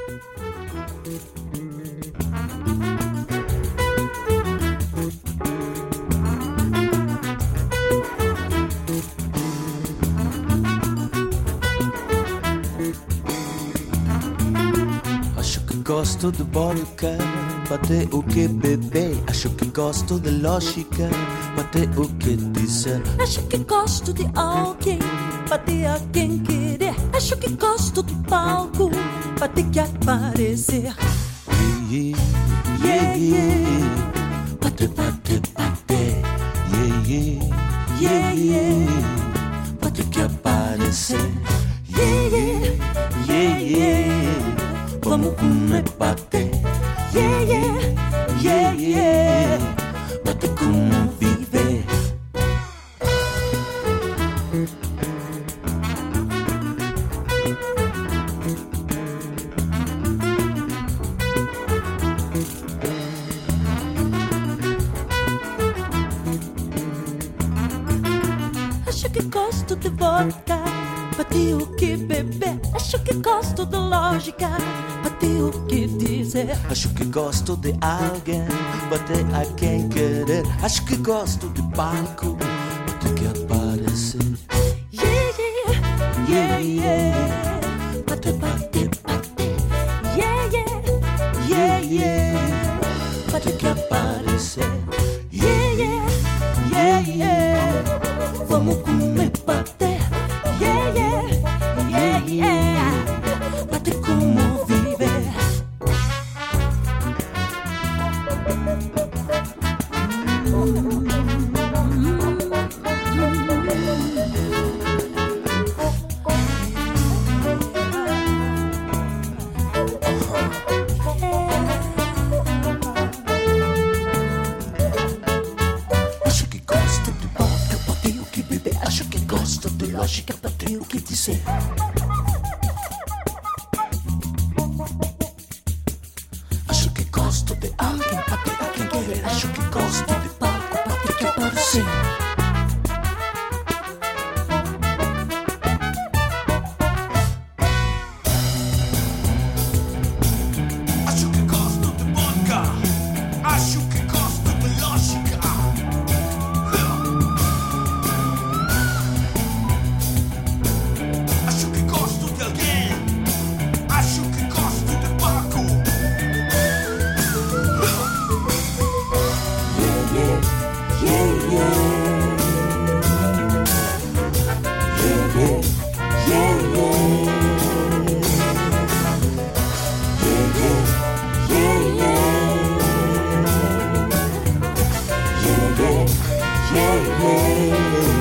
Gosto de vodka, bater o que beber. Acho que gosto de lógica, bater o que dizer. Acho que gosto de alguém, bater a quem querer. Acho que gosto do palco, bater que aparecer. Yeah, yeah, yeah. Bater, bater, bater. Yeah, yeah, yeah, yeah. Bater que aparecer. Yeah, yeah, yeah, yeah. Vamos comer bater. Yeah, yeah, yeah, yeah. Bater como viver. Acho que gosto de vodka, bater o que beber. Acho que gosto de lógica, bater o que dizer. Acho que gosto de alguém, bater a quem querer. Acho que gosto de palco, bater que aparecer. Yeah, yeah, yeah, yeah. Bater, bater, bater. Yeah, yeah, yeah, yeah. Bater que aparecer. Yeah, yeah, yeah, yeah. Vamos comer bater. Yeah, yeah, yeah, yeah. Bater como viver. Acho que gosto de vodka, bater o que beber. Acho que gosto de lógica, bater o que dizer. Acho que gosto de alguém, bater a quem querer. Acho que gosto de palco, bater que aparecer. Acho que gosto de vodka. Acho que gosto de lógica. Acho que gosto de alguém. Acho que gosto de palco. Yeah, yeah, yeah. Yeah, yeah, yeah, yeah. Yeah, yeah, yeah, yeah. Yeah, yeah, yeah, yeah.